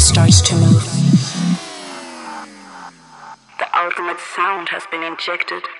starts to move. The ultimate sound has been injected.